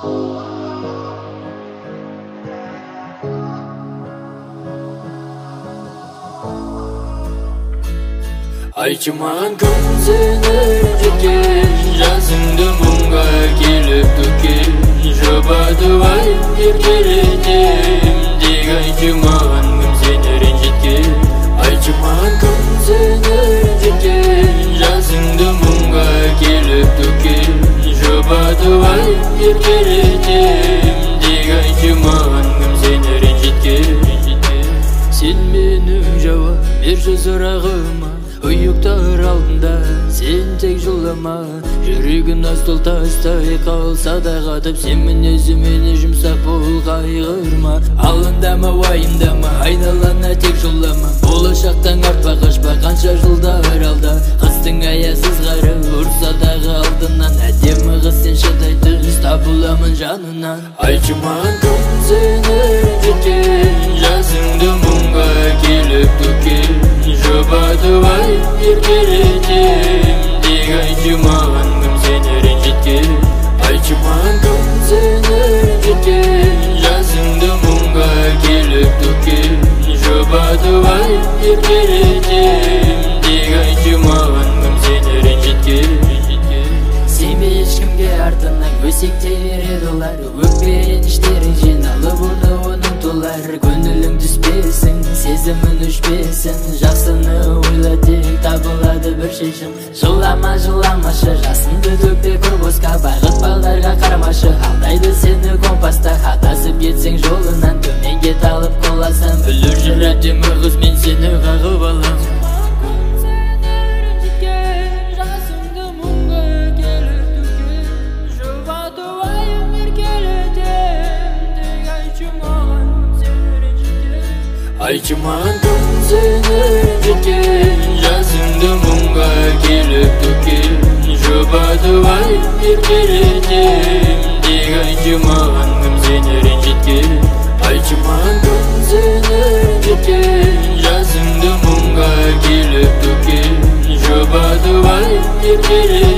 Айтшы маған кім сені ренжіткен, жасыңды мұңға келіп төккен, жұбатып айып еркелетем, тек айтшы маған кім сені ренжіткен. Айтшы маған кім сені ренжіткен, жасыңды мұңға келіп төккен, жұбатып айып еркелетем, тек айтшы маған кім сені ренжіткен. Сен менің жауап берші сұрағыма, ұйықтар алдында сен тек жылама, жүрегін астыл тастай қалса да қатып, сен мінезімен жұмсақ бол қайғырма. Алындама, уайымдама, айналана тек жолама, болашақтан артпа қашпа, қанша жылдар алда. Қыстың аясыз қары ұрса дағы алдынан, әдемі қыз сен шыдайтын табыламын жанынан. Айтшы маған кім сені ренжіткен, жасыңды мұңға келіп төккен, жұбатып айып еркелетем, тек айтшы маған кім сені ренжіткен. Айтшы маған кім сені ренжіткен, жасыңды мұңға келіп төккен, жұбатып айып еркелетем, тек айтшы маған кім сені ренжіткен. Сенбе ешкімге артынан өсектей береді олар, өкпе реніштерің жиналып ұрды оның тұлар. Көңілің түспесін, сезімін өшпесін, жақсыны ойла тек табылады бір шешім. Жылама, жыламашы, жасынды төкпе көрбосқа, байғыт балдарға қарамашы, алдайды сені компаста. Адасып кетсең жолынан, төменге талып қоласам, білір жүр әдемі қыз, мен сені қағып алам. Айтшы маған кім сені ренжіткен, жасыңды мұңға келіп төккен, жұбатып айып еркелетем, тек айтшы маған кім сені ренжіткен. Айтшы маған кім сені ренжіткен, жасыңды мұңға келіп төккен, жұбатып айып еркелетем.